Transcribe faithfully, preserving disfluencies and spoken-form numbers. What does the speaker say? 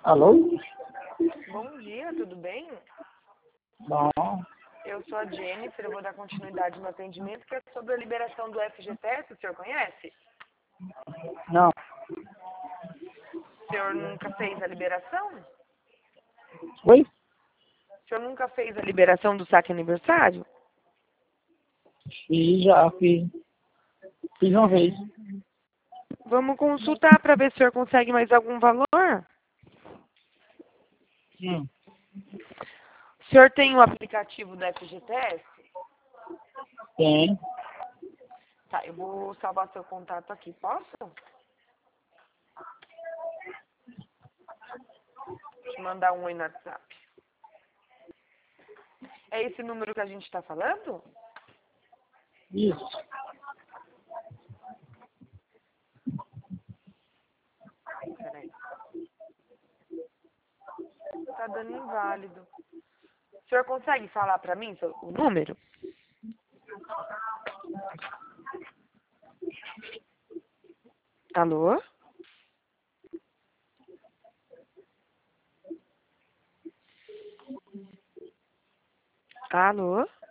Alô? Bom dia, tudo bem? Bom, Eu sou a Jennifer, eu vou dar continuidade no atendimento, que é sobre a liberação do F G T S, o senhor conhece? não. O senhor nunca fez a liberação? Oi? O senhor nunca fez a liberação do saque aniversário? Fiz, já fiz. Fiz uma vez. Vamos consultar para ver se o senhor consegue mais algum valor? Hum. O senhor tem o aplicativo do F G T S? Tem. Tá, eu vou salvar seu contato aqui, posso? Te mandar um aí no WhatsApp. É esse número que a gente está falando? Isso. Peraí. Tá dando inválido. O senhor consegue falar para mim o número? Alô? Alô?